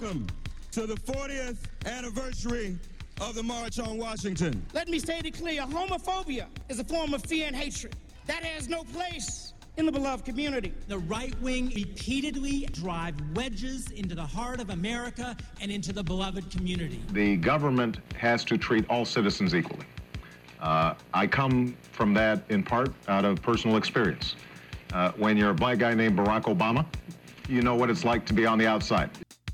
welcome to the 40th anniversary of the March on Washington. Let me state it clear, homophobia is a form of fear and hatred. That has no place in the beloved community. The right wing repeatedly drive wedges into the heart of America and into the beloved community. The government has to treat all citizens equally. I come from that in part out of personal experience. When you're a black guy named Barack Obama, you know what it's like to be on the outside.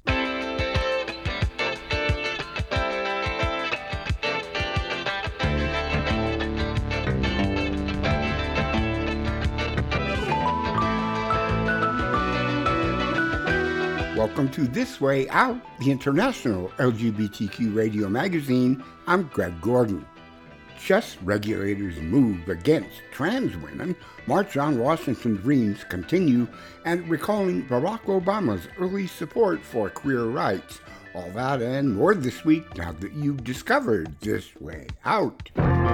Welcome to This Way Out, the international LGBTQ radio magazine. I'm Greg Gordon. Chess regulators move against trans women, March on Washington Dreams continue, and recalling Barack Obama's early support for queer rights. All that and more this week now that you've discovered This Way Out.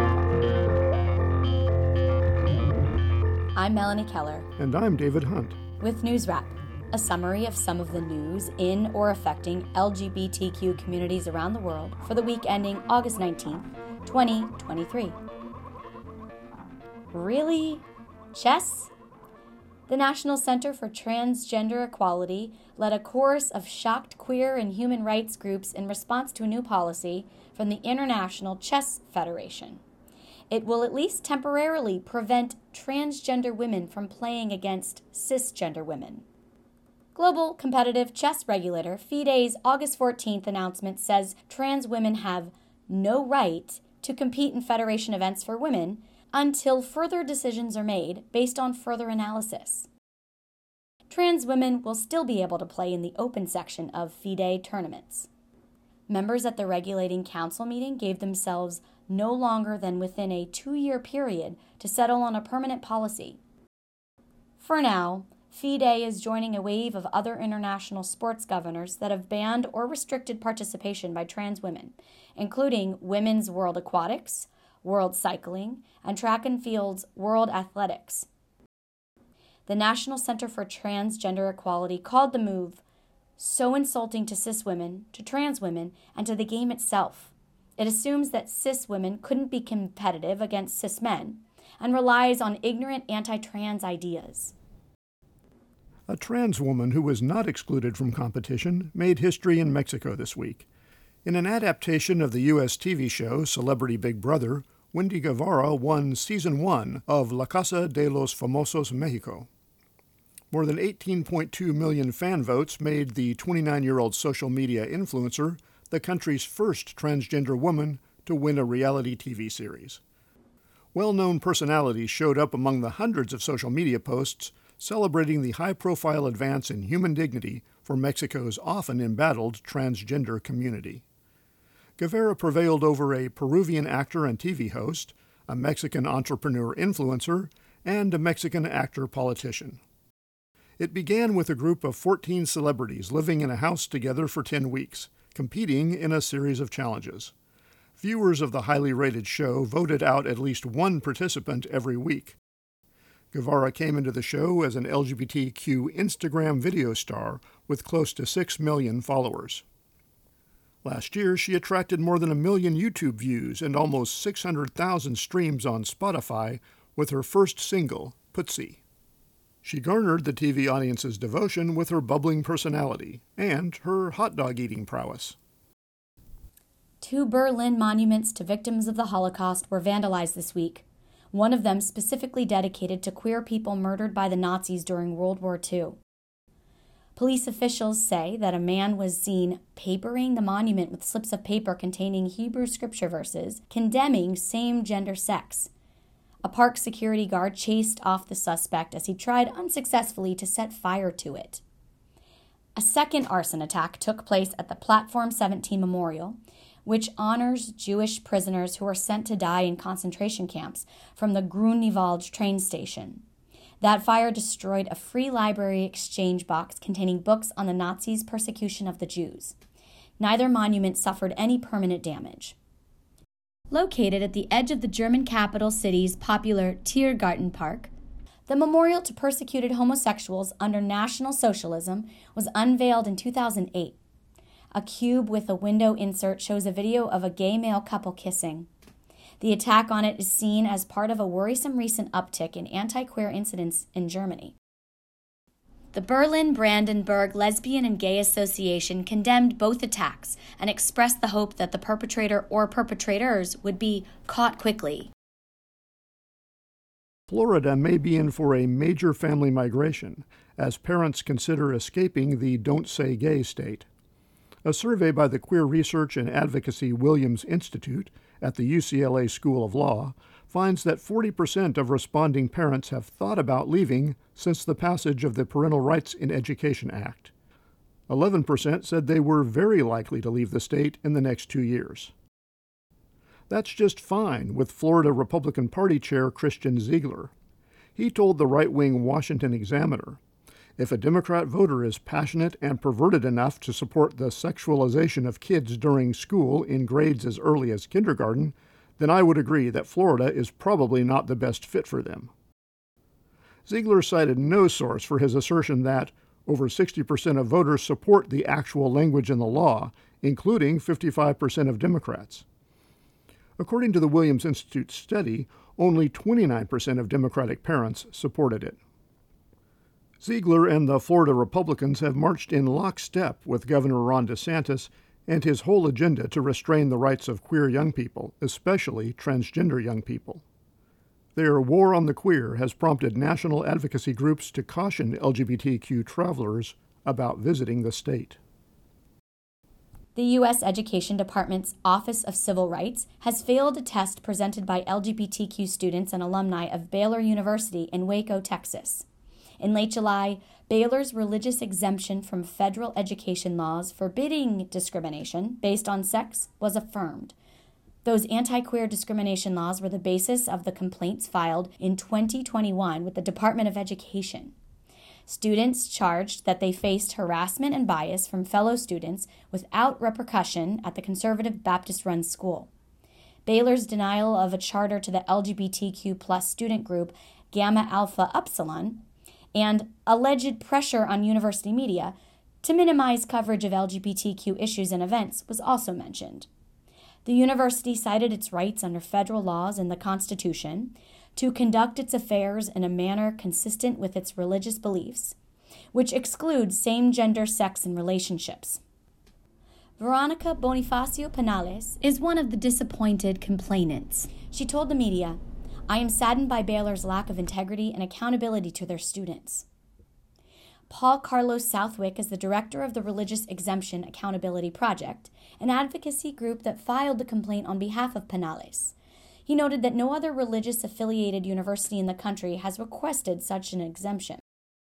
I'm Melanie Keller. And I'm David Hunt. With News Wrap, a summary of some of the news in or affecting LGBTQ communities around the world for the week ending August 19th, 2023. Really? Chess? The National Center for Transgender Equality led a chorus of shocked queer and human rights groups in response to a new policy from the International Chess Federation. It will at least temporarily prevent transgender women from playing against cisgender women. Global competitive chess regulator FIDE's August 14th announcement says trans women have no right to compete in federation events for women until further decisions are made based on further analysis. Trans women will still be able to play in the open section of FIDE tournaments. Members at the regulating council meeting gave themselves no longer than within a 2-year period to settle on a permanent policy. For now, FIDE is joining a wave of other international sports governors that have banned or restricted participation by trans women, including Women's World Aquatics, World Cycling, and Track and Field's World Athletics. The National Center for Transgender Equality called the move so insulting to cis women, to trans women, and to the game itself. It assumes that cis women couldn't be competitive against cis men and relies on ignorant anti-trans ideas. A trans woman who was not excluded from competition made history in Mexico this week. In an adaptation of the U.S. TV show Celebrity Big Brother, Wendy Guevara won Season 1 of La Casa de los Famosos Mexico. More than 18.2 million fan votes made the 29-year-old social media influencer the country's first transgender woman to win a reality TV series. Well-known personalities showed up among the hundreds of social media posts celebrating the high-profile advance in human dignity for Mexico's often embattled transgender community. Guevara prevailed over a Peruvian actor and TV host, a Mexican entrepreneur influencer, and a Mexican actor-politician. It began with a group of 14 celebrities living in a house together for 10 weeks, competing in a series of challenges. Viewers of the highly rated show voted out at least one participant every week. Guevara came into the show as an LGBTQ Instagram video star with close to 6 million followers. Last year, she attracted more than 1 million YouTube views and almost 600,000 streams on Spotify with her first single, Putzi. She garnered the TV audience's devotion with her bubbling personality and her hot dog eating prowess. 2 Berlin monuments to victims of the Holocaust were vandalized this week, one of them specifically dedicated to queer people murdered by the Nazis during World War II. Police officials say that a man was seen papering the monument with slips of paper containing Hebrew scripture verses condemning same-gender sex. A park security guard chased off the suspect as he tried unsuccessfully to set fire to it. A second arson attack took place at the Platform 17 Memorial, which honors Jewish prisoners who were sent to die in concentration camps from the Grunewald train station. That fire destroyed a free library exchange box containing books on the Nazis' persecution of the Jews. Neither monument suffered any permanent damage. Located at the edge of the German capital city's popular Tiergarten Park, the memorial to persecuted homosexuals under National Socialism was unveiled in 2008. A cube with a window insert shows a video of a gay male couple kissing. The attack on it is seen as part of a worrisome recent uptick in anti-queer incidents in Germany. The Berlin-Brandenburg Lesbian and Gay Association condemned both attacks and expressed the hope that the perpetrator or perpetrators would be caught quickly. Florida may be in for a major family migration as parents consider escaping the Don't Say Gay state. A survey by the Queer Research and Advocacy Williams Institute at the UCLA School of Law finds that 40% of responding parents have thought about leaving since the passage of the Parental Rights in Education Act. 11% said they were very likely to leave the state in the next 2 years. That's just fine with Florida Republican Party Chair Christian Ziegler. He told the right-wing Washington Examiner, "If a Democrat voter is passionate and perverted enough to support the sexualization of kids during school in grades as early as kindergarten, then I would agree that Florida is probably not the best fit for them." Ziegler cited no source for his assertion that over 60% of voters support the actual language in the law, including 55% of Democrats. According to the Williams Institute study, only 29% of Democratic parents supported it. Ziegler and the Florida Republicans have marched in lockstep with Governor Ron DeSantis and his whole agenda to restrain the rights of queer young people, especially transgender young people. Their war on the queer has prompted national advocacy groups to caution LGBTQ travelers about visiting the state. The U.S. Education Department's Office of Civil Rights has failed a test presented by LGBTQ students and alumni of Baylor University in Waco, Texas. In late July, Baylor's religious exemption from federal education laws forbidding discrimination based on sex was affirmed. Those anti-queer discrimination laws were the basis of the complaints filed in 2021 with the Department of Education. Students charged that they faced harassment and bias from fellow students without repercussion at the conservative Baptist-run school. Baylor's denial of a charter to the LGBTQ+ student group Gamma Alpha Upsilon and alleged pressure on university media to minimize coverage of LGBTQ issues and events was also mentioned. The university cited its rights under federal laws and the Constitution to conduct its affairs in a manner consistent with its religious beliefs, which excludes same-gender sex and relationships. Veronica Bonifacio Penales is one of the disappointed complainants. She told the media, "I am saddened by Baylor's lack of integrity and accountability to their students." Paul Carlos Southwick is the director of the Religious Exemption Accountability Project, an advocacy group that filed the complaint on behalf of Penales. He noted that no other religious-affiliated university in the country has requested such an exemption.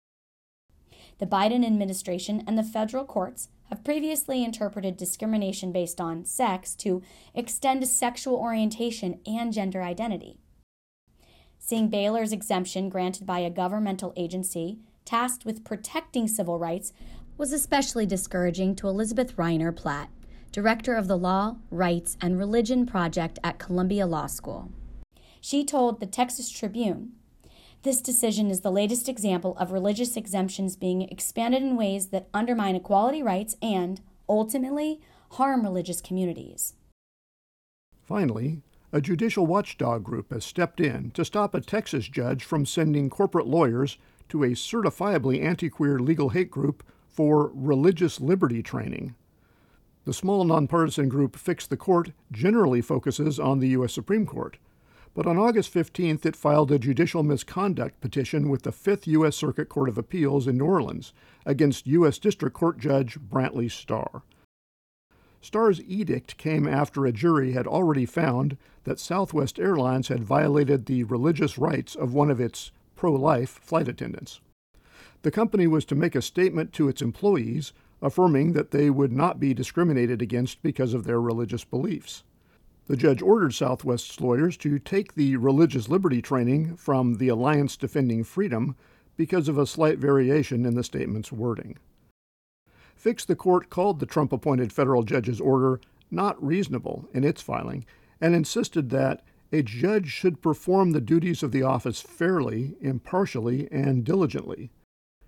The Biden administration and the federal courts have previously interpreted discrimination based on sex to extend to sexual orientation and gender identity. Seeing Baylor's exemption granted by a governmental agency tasked with protecting civil rights was especially discouraging to Elizabeth Reiner Platt, director of the Law, Rights, and Religion Project at Columbia Law School. She told the Texas Tribune, "This decision is the latest example of religious exemptions being expanded in ways that undermine equality rights and, ultimately, harm religious communities." Finally, a judicial watchdog group has stepped in to stop a Texas judge from sending corporate lawyers to a certifiably anti-queer legal hate group for religious liberty training. The small nonpartisan group Fix the Court generally focuses on the U.S. Supreme Court, but on August 15th it filed a judicial misconduct petition with the Fifth U.S. Circuit Court of Appeals in New Orleans against U.S. District Court Judge Brantley Starr. Starr's edict came after a jury had already found that Southwest Airlines had violated the religious rights of one of its pro-life flight attendants. The company was to make a statement to its employees affirming that they would not be discriminated against because of their religious beliefs. The judge ordered Southwest's lawyers to take the religious liberty training from the Alliance Defending Freedom because of a slight variation in the statement's wording. Fix the Court called the Trump-appointed federal judge's order not reasonable in its filing and insisted that a judge should perform the duties of the office fairly, impartially, and diligently.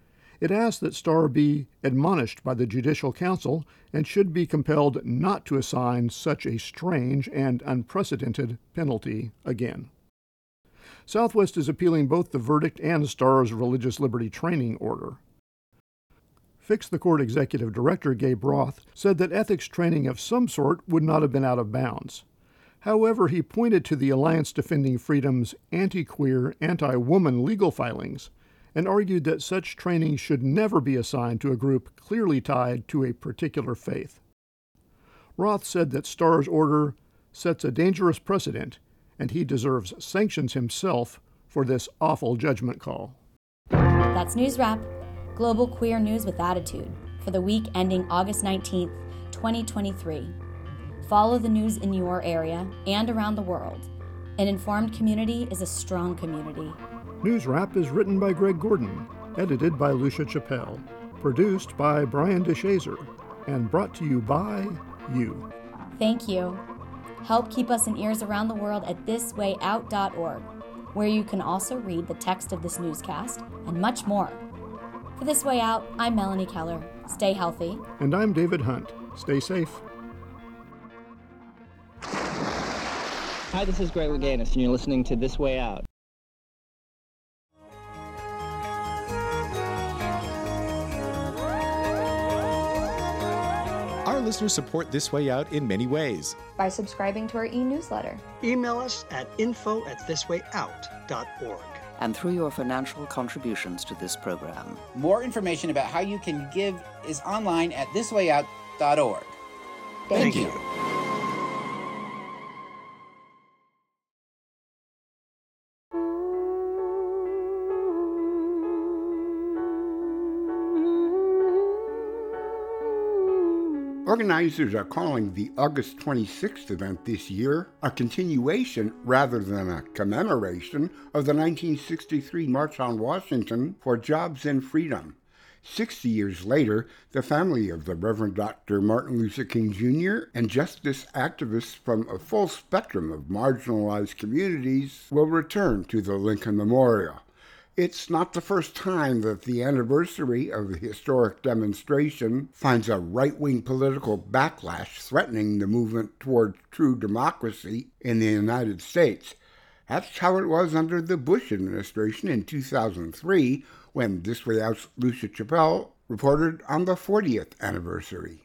It asked that Starr be admonished by the Judicial Council and should be compelled not to assign such a strange and unprecedented penalty again. Southwest is appealing both the verdict and Starr's religious liberty training order. Fix the Court Executive Director, Gabe Roth, said that ethics training of some sort would not have been out of bounds. However, he pointed to the Alliance Defending Freedom's anti-queer, anti-woman legal filings and argued that such training should never be assigned to a group clearly tied to a particular faith. Roth said that Starr's order sets a dangerous precedent, and he deserves sanctions himself for this awful judgment call. That's News Wrap, global queer news with attitude, for the week ending August 19th, 2023. Follow the news in your area and around the world. An informed community is a strong community. News Wrap is written by Greg Gordon, edited by Lucia Chappelle, produced by Brian DeShazer, and brought to you by you. Thank you. Help keep us in ears around the world at thiswayout.org, where you can also read the text of this newscast and much more. For This Way Out, I'm Melanie Keller. Stay healthy. And I'm David Hunt. Stay safe. Hi, this is Greg Louganis, and you're listening to This Way Out. Our listeners support This Way Out in many ways. By subscribing to our e-newsletter. Email us at info@thiswayout.org. And through your financial contributions to this program. More information about how you can give is online at thiswayout.org. Thank you. Organizers are calling the August 26th event this year a continuation rather than a commemoration of the 1963 March on Washington for Jobs and Freedom. 60 years later, the family of the Reverend Dr. Martin Luther King Jr. and justice activists from a full spectrum of marginalized communities will return to the Lincoln Memorial. It's not the first time that the anniversary of the historic demonstration finds a right-wing political backlash threatening the movement toward true democracy in the United States. That's how it was under the Bush administration in 2003, when This Way Out's Lucia Chappelle reported on the 40th anniversary.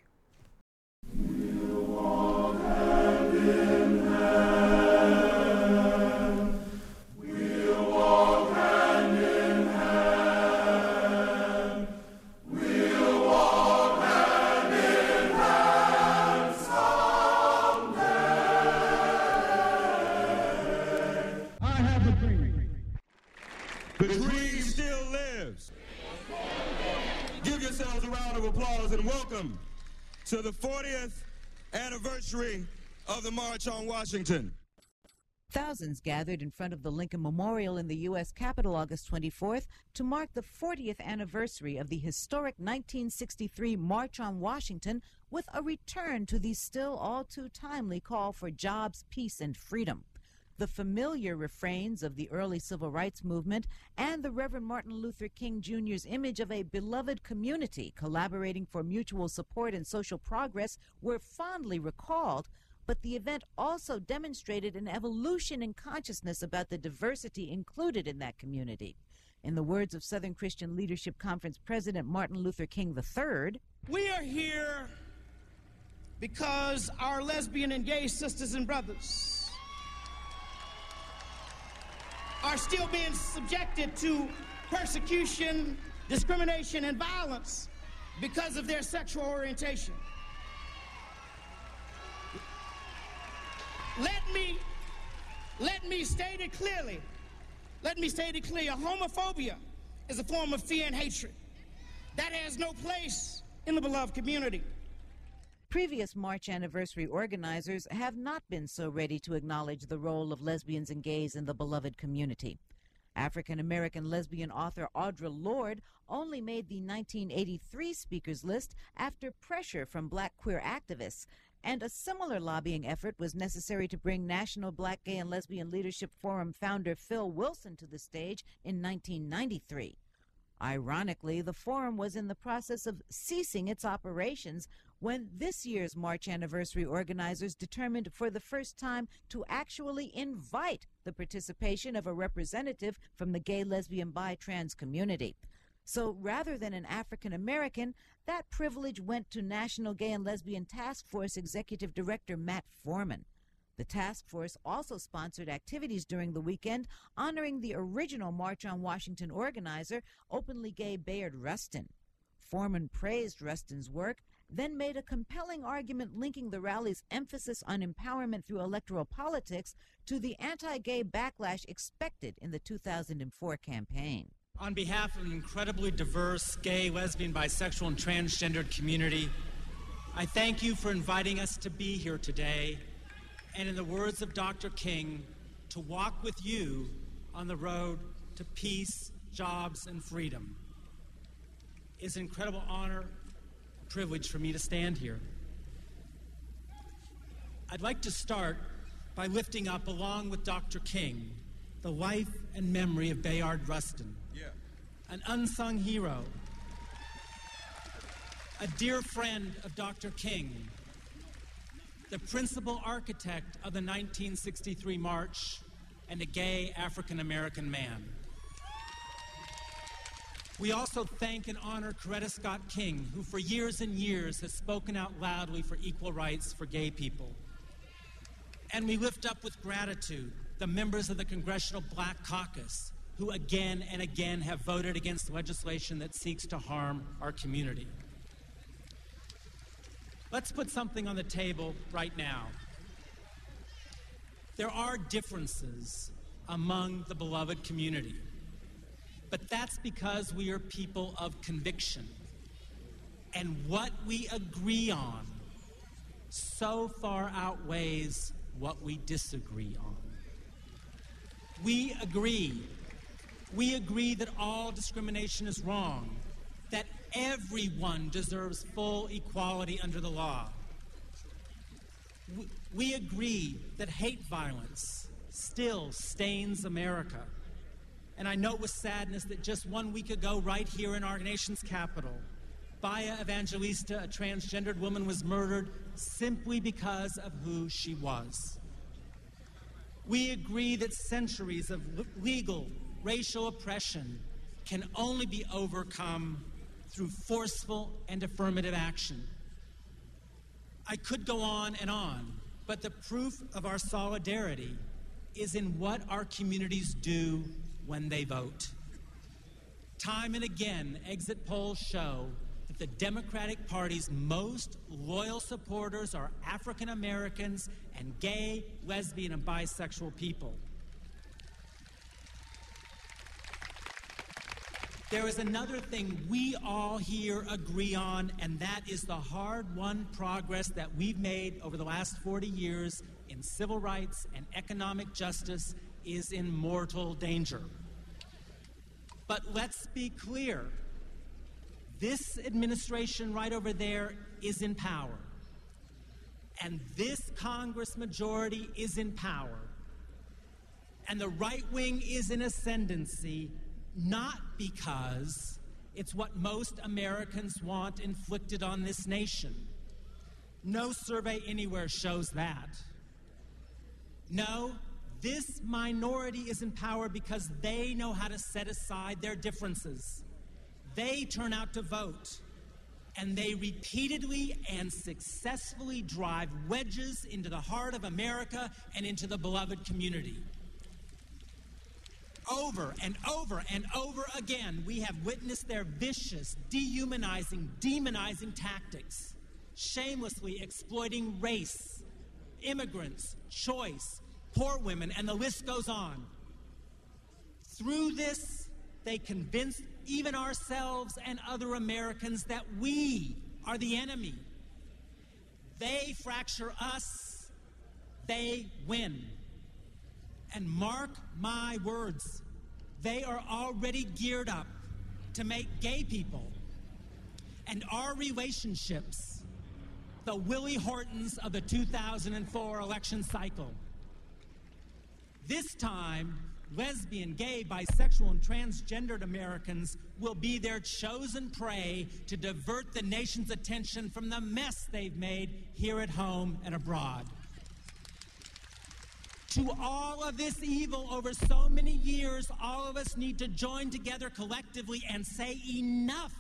The dream still lives. Give yourselves a round of applause and welcome to the 40th anniversary of the March on Washington. Thousands gathered in front of the Lincoln Memorial in the U.S. Capitol August 24th to mark the 40th anniversary of the historic 1963 March on Washington, with a return to the still all too timely call for jobs, peace, and freedom. The familiar refrains of the early civil rights movement and the Reverend Martin Luther King Jr.'s image of a beloved community collaborating for mutual support and social progress were fondly recalled, but the event also demonstrated an evolution in consciousness about the diversity included in that community. In the words of Southern Christian Leadership Conference President Martin Luther King III, "We are here because our lesbian and gay sisters and brothers are still being subjected to persecution, discrimination, and violence because of their sexual orientation. Let me state it clearly. Homophobia is a form of fear and hatred. That has no place in the beloved community." Previous March anniversary organizers have not been so ready to acknowledge the role of lesbians and gays in the beloved community. African-American lesbian author Audre Lorde only made the 1983 speakers list after pressure from black queer activists, and a similar lobbying effort was necessary to bring National Black Gay and Lesbian Leadership Forum founder Phil Wilson to the stage in 1993. Ironically, the forum was in the process of ceasing its operations when this year's March anniversary organizers determined for the first time to actually invite the participation of a representative from the gay, lesbian, bi, trans community. So rather than an African American, that privilege went to National Gay and Lesbian Task Force Executive Director Matt Foreman. The task force also sponsored activities during the weekend honoring the original March on Washington organizer, openly gay Bayard Rustin. Foreman praised Rustin's work, then made a compelling argument linking the rally's emphasis on empowerment through electoral politics to the anti-gay backlash expected in the 2004 campaign. On behalf of an incredibly diverse gay, lesbian, bisexual, and transgendered community, I thank you for inviting us to be here today, and in the words of Dr. King, to walk with you on the road to peace, jobs, and freedom. It's an incredible honor, privilege for me to stand here. I'd like to start by lifting up, along with Dr. King, the life and memory of Bayard Rustin, an unsung hero, a dear friend of Dr. King, the principal architect of the 1963 March, and a gay African-American man. We also thank and honor Coretta Scott King, who for years and years has spoken out loudly for equal rights for gay people. And we lift up with gratitude the members of the Congressional Black Caucus, who again and again have voted against legislation that seeks to harm our community. Let's put something on the table right now. There are differences among the beloved community, but that's because we are people of conviction. And what we agree on so far outweighs what we disagree on. We agree that all discrimination is wrong, that everyone deserves full equality under the law. We agree that hate violence still stains America. And I note with sadness that just 1 week ago, right here in our nation's capital, Baya Evangelista, a transgendered woman, was murdered simply because of who she was. We agree that centuries of legal racial oppression can only be overcome through forceful and affirmative action. I could go on, but the proof of our solidarity is in what our communities do when they vote. Time and again, exit polls show that the Democratic Party's most loyal supporters are African Americans and gay, lesbian, and bisexual people. There is another thing we all here agree on, and that is the hard-won progress that we've made over the last 40 years in civil rights and economic justice is in mortal danger. But let's be clear. This administration right over there is in power. And this Congress majority is in power. And the right wing is in ascendancy, not because it's what most Americans want inflicted on this nation. No survey anywhere shows that. No, this minority is in power because they know how to set aside their differences. They turn out to vote, and they repeatedly and successfully drive wedges into the heart of America and into the beloved community. Over and over and over again, we have witnessed their vicious, dehumanizing, demonizing tactics, shamelessly exploiting race, immigrants, choice, poor women, and the list goes on. Through this, they convinced even ourselves and other Americans that we are the enemy. They fracture us, they win. And mark my words, they are already geared up to make gay people and our relationships the Willie Hortons of the 2004 election cycle. This time, lesbian, gay, bisexual, and transgendered Americans will be their chosen prey to divert the nation's attention from the mess they've made here at home and abroad. To all of this evil over so many years, all of us need to join together collectively and say enough.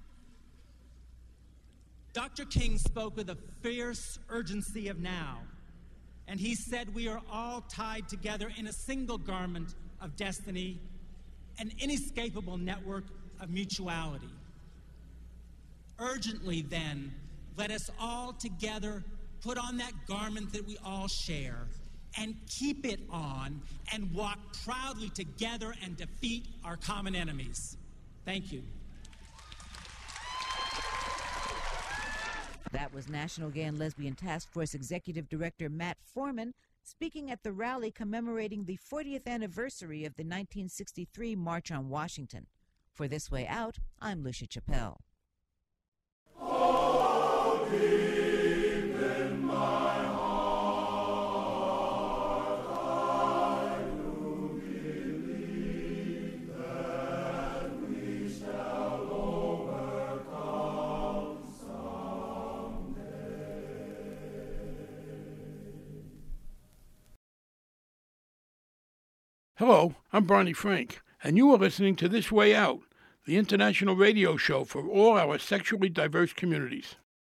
Dr. King spoke with a fierce urgency of now, and he said we are all tied together in a single garment of destiny, an inescapable network of mutuality. Urgently, then, let us all together put on that garment that we all share and keep it on and walk proudly together and defeat our common enemies. Thank you. That was National Gay and Lesbian Task Force Executive Director Matt Foreman speaking at the rally commemorating the 40th anniversary of the 1963 March on Washington. For This Way Out, I'm Lucia Chappelle. Oh, deep in my heart, I do believe that we shall overcome someday. Hello, I'm Barney Frank, and you are listening to This Way Out, the international radio show for all our sexually diverse communities.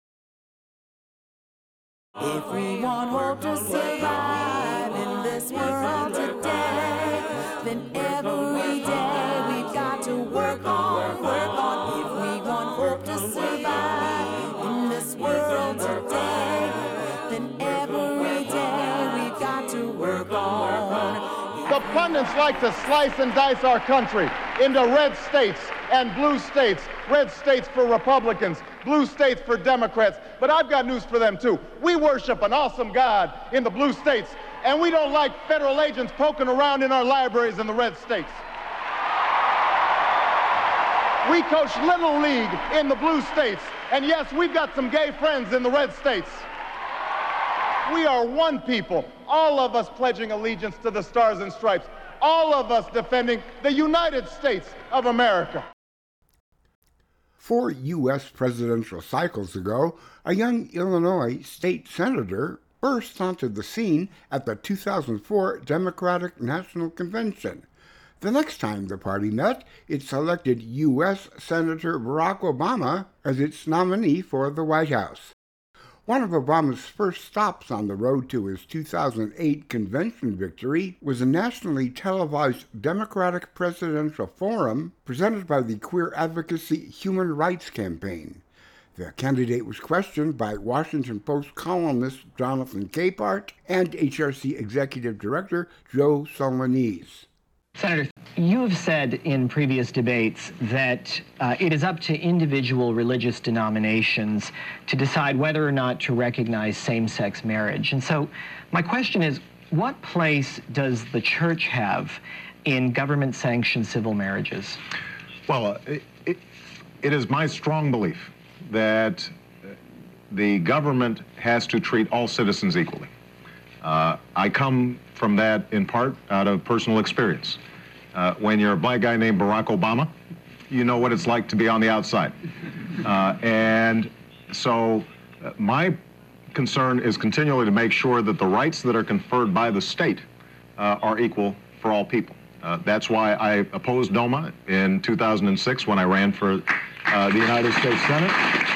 If we want hope to survive in this world today, then every day we've got to work on. If we want hope to survive in this world today, then every day we've got to work on. The pundits like to slice and dice our country into red states and blue states. Red states for Republicans, blue states for Democrats. But I've got news for them, too. We worship an awesome God in the blue states, and we don't like federal agents poking around in our libraries in the red states. We coach Little League in the blue states, and yes, we've got some gay friends in the red states. We are one people, all of us pledging allegiance to the Stars and Stripes, all of us defending the United States of America. 4 U.S. presidential cycles ago, a young Illinois state senator burst onto the scene at the 2004 Democratic National Convention. The next time the party met, it selected U.S. Senator Barack Obama as its nominee for the White House. One of Obama's first stops on the road to his 2008 convention victory was a nationally televised Democratic Presidential Forum presented by the Queer Advocacy Human Rights Campaign. The candidate was questioned by Washington Post columnist Jonathan Capehart and HRC Executive Director Joe Solonese. Senator, you have said in previous debates that it is up to individual religious denominations to decide whether or not to recognize same-sex marriage. And so my question is, what place does the church have in government-sanctioned civil marriages? Well, it is my strong belief that the government has to treat all citizens equally. I come from that in part out of personal experience. When you're a black guy named Barack Obama, you know what it's like to be on the outside. And so my concern is continually to make sure that the rights that are conferred by the state are equal for all people. That's why I opposed DOMA in 2006 when I ran for the United States Senate.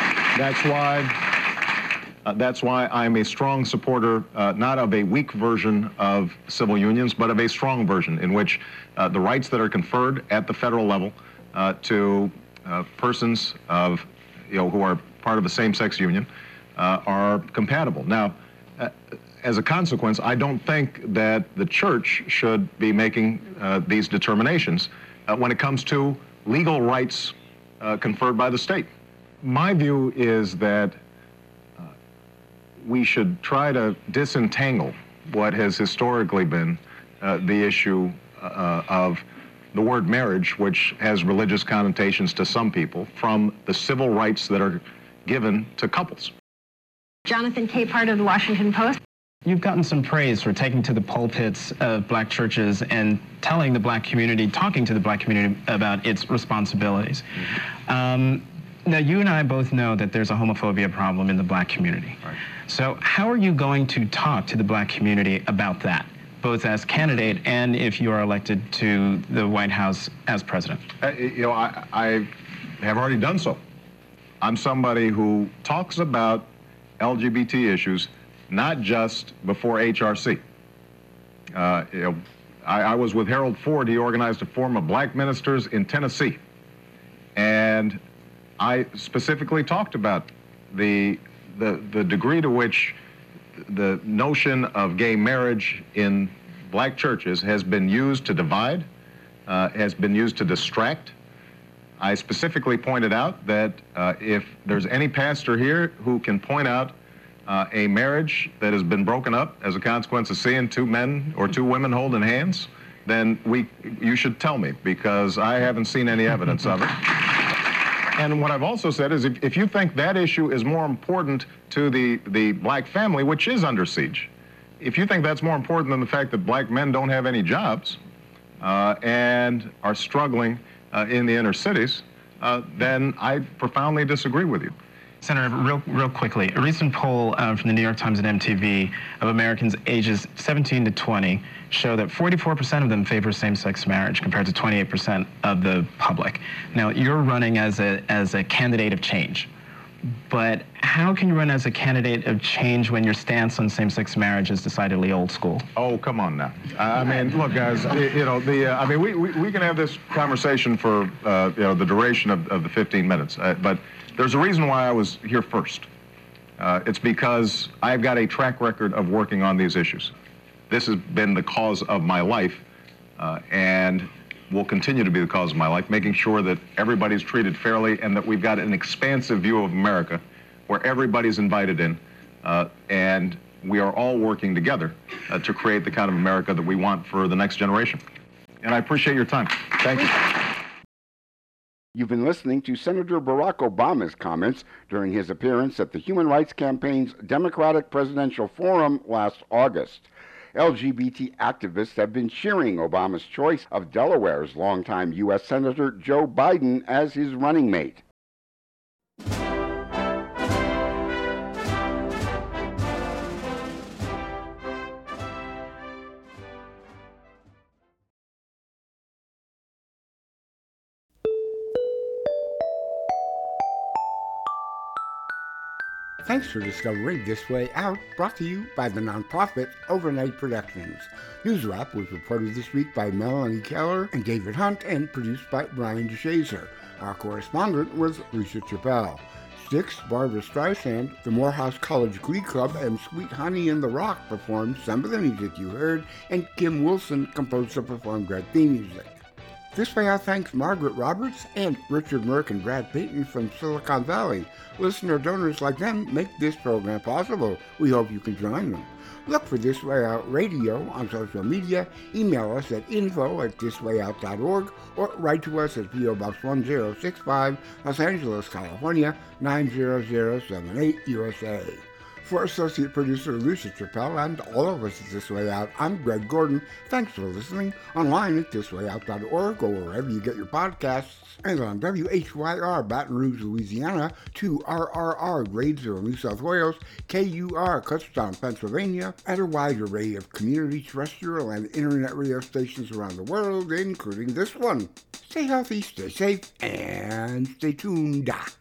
That's why I'm a strong supporter, not of a weak version of civil unions, but of a strong version in which the rights that are conferred at the federal level to persons of, who are part of a same-sex union are compatible. Now, as a consequence, I don't think that the church should be making these determinations when it comes to legal rights conferred by the state. My view is that we should try to disentangle what has historically been the issue of the word marriage, which has religious connotations to some people, from the civil rights that are given to couples. Jonathan Capehart of the Washington Post. You've gotten some praise for taking to the pulpits of black churches and telling the black community, talking to the black community about its responsibilities. Now, you and I both know that there's a homophobia problem in the black community. Right. So how are you going to talk to the black community about that, both as candidate and if you are elected to the White House as president? I have already done so. I'm somebody who talks about LGBT issues not just before HRC. I was with Harold Ford. He organized a forum of black ministers in Tennessee. And I specifically talked about the degree to which the notion of gay marriage in black churches has been used to divide, has been used to distract. I specifically pointed out that if there's any pastor here who can point out a marriage that has been broken up as a consequence of seeing two men or two women holding hands, then you should tell me, because I haven't seen any evidence of it. And what I've also said is if you think that issue is more important to the black family, which is under siege, if you think that's more important than the fact that black men don't have any jobs and are struggling in the inner cities, then I profoundly disagree with you. Senator, real quickly, a recent poll from the New York Times and MTV of Americans ages 17 to 20 show that 44% of them favor same-sex marriage compared to 28% of the public. Now, you're running as a candidate of change, but how can you run as a candidate of change when your stance on same-sex marriage is decidedly old school? Oh, come on now. I mean, look, guys, we can have this conversation for the duration of the 15 minutes, but there's a reason why I was here first. It's because I've got a track record of working on these issues. This has been the cause of my life and will continue to be the cause of my life, making sure that everybody's treated fairly and that we've got an expansive view of America where everybody's invited in and we are all working together to create the kind of America that we want for the next generation. And I appreciate your time. Thank you. You've been listening to Senator Barack Obama's comments during his appearance at the Human Rights Campaign's Democratic Presidential Forum last August. LGBT activists have been cheering Obama's choice of Delaware's longtime U.S. Senator Joe Biden as his running mate. Thanks for discovering This Way Out, brought to you by the nonprofit Overnight Productions. News Wrap was reported this week by Melanie Keller and David Hunt and produced by Brian DeShazer. Our correspondent was Lisa Chappelle. Styx, Barbara Streisand, the Morehouse College Glee Club, and Sweet Honey in the Rock performed some of the music you heard, and Kim Wilson composed and performed our theme music. This Way Out thanks Margaret Roberts and Richard Merck and Brad Payton from Silicon Valley. Listener donors like them make this program possible. We hope you can join them. Look for This Way Out Radio on social media, email us at info@thiswayout.org, or write to us at P.O. Box 1065, Los Angeles, California, 90078, USA. For associate producer Lucia Chappelle and all of us at This Way Out, I'm Greg Gordon. Thanks for listening. Online at thiswayout.org or wherever you get your podcasts, and on WHYR Baton Rouge, Louisiana, 2RRR Gradesville, New South Wales, KUR Kutztown, Pennsylvania, and a wide array of community terrestrial and internet radio stations around the world, including this one. Stay healthy, stay safe, and stay tuned.